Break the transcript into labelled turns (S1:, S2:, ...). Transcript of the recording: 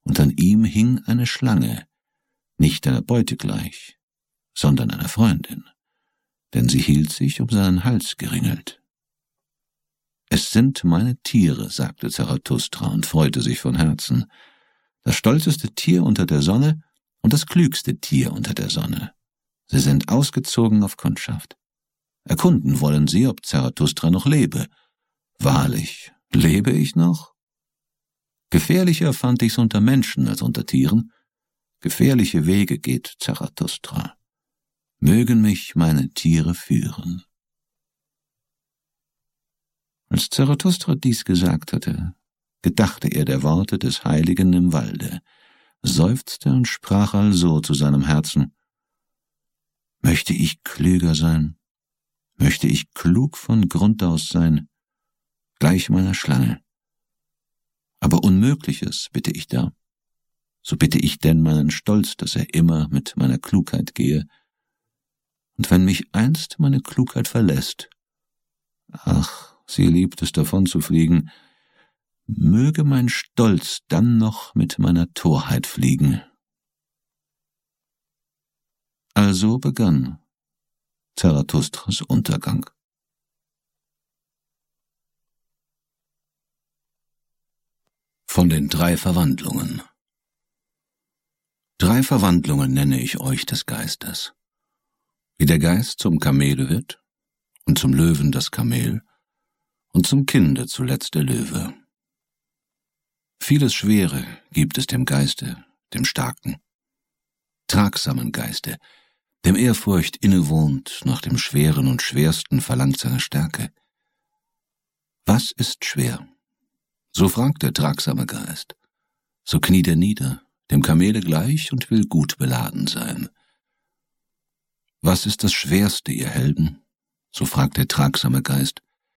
S1: und an ihm hing eine Schlange, nicht einer Beute gleich, sondern einer Freundin, denn sie hielt sich um seinen Hals geringelt. »Es sind meine Tiere«, sagte Zarathustra und freute sich von Herzen, »das stolzeste Tier unter der Sonne und das klügste Tier unter der Sonne. Sie sind ausgezogen auf Kundschaft. Erkunden wollen sie, ob Zarathustra noch lebe. Wahrlich, lebe ich noch? Gefährlicher fand ich's unter Menschen als unter Tieren. Gefährliche Wege geht Zarathustra. Mögen mich meine Tiere führen.« Als Zarathustra dies gesagt hatte, gedachte er der Worte des Heiligen im Walde, seufzte und sprach also zu seinem Herzen: »Möchte ich klüger sein, möchte ich klug von Grund aus sein, gleich meiner Schlange. Aber Unmögliches bitte ich da. So bitte ich denn meinen Stolz, dass er immer mit meiner Klugheit gehe. Und wenn mich einst meine Klugheit verlässt, ach, sie liebt es, davon zu fliegen, möge mein Stolz dann noch mit meiner Torheit fliegen.« Also begann Zarathustras Untergang. Von den 3 Verwandlungen. 3 Verwandlungen nenne ich euch des Geistes. Wie der Geist zum Kamele wird, und zum Löwen das Kamel, und zum Kinde zuletzt der Löwe. Vieles Schwere gibt es dem Geiste, dem starken, tragsamen Geiste, dem Ehrfurcht innewohnt, nach dem Schweren und Schwersten verlangt seine Stärke. Was ist schwer? So fragt der tragsame Geist. So kniet er nieder, dem Kamele gleich, und will gut beladen sein. Was ist das Schwerste, ihr Helden? So fragt der tragsame Geist.